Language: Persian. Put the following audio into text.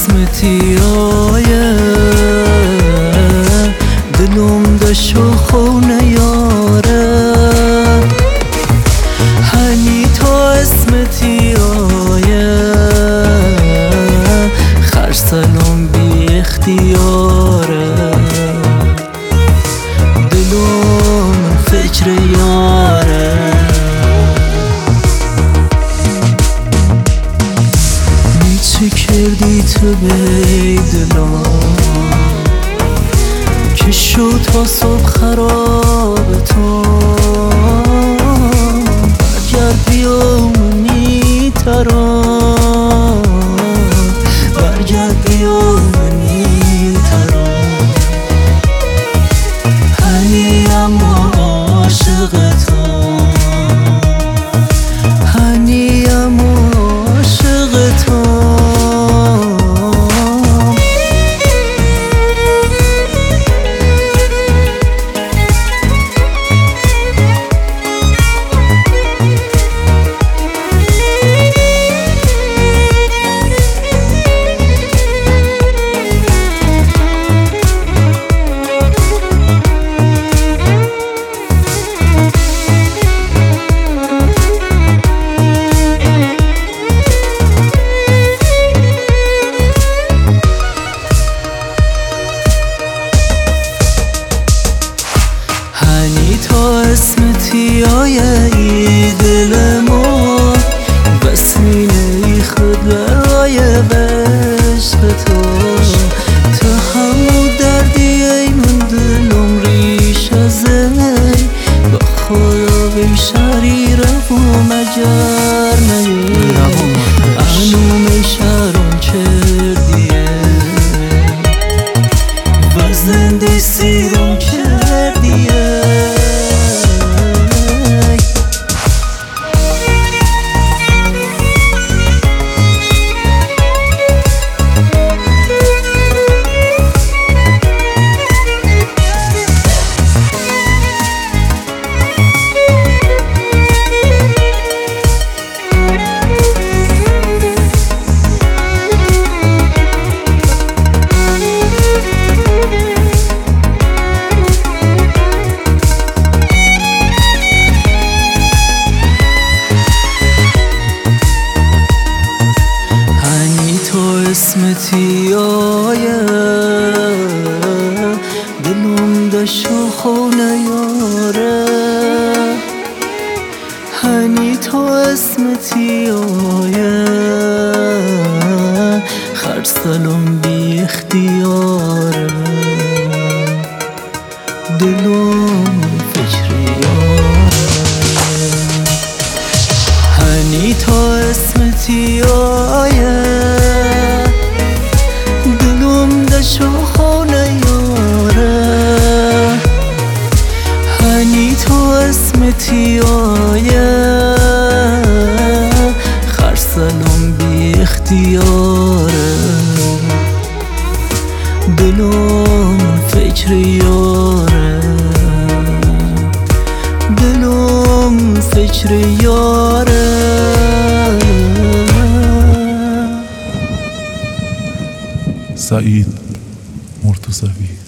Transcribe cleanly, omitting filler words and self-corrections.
اسمتی آیه دلم دشو خونه یاره هنی تا اسمتی آیه خرسلم بی اختیاره دلم فکر یاره چه کردی تو به دلم که شد تا صبح خراب تو برگرد بیا منی ترام برگرد بیا منی ترام هنیم عاشق تو هنیم عاشق تو هنی تا اسمتی آیه ای دل ما بسمینه ای خود برای عشق تو تا همو دردی ای من دلم ریش از ای با خدا بیشاری رو مجر نی انوم ای شرم کردیه و زنده سیرم کردیه اسمتی آیه دلم دشو خونه یاره هنی تا اسمتی آیه خرسلم بی اختیاره دلم فکر یاره هنی تا اسمتی آیه دشو خونه یاره هنی تو اسمتی آیه خرسلم بی اختیاره دلم فکر یاره دلم فکر یاره سعید مرتضوی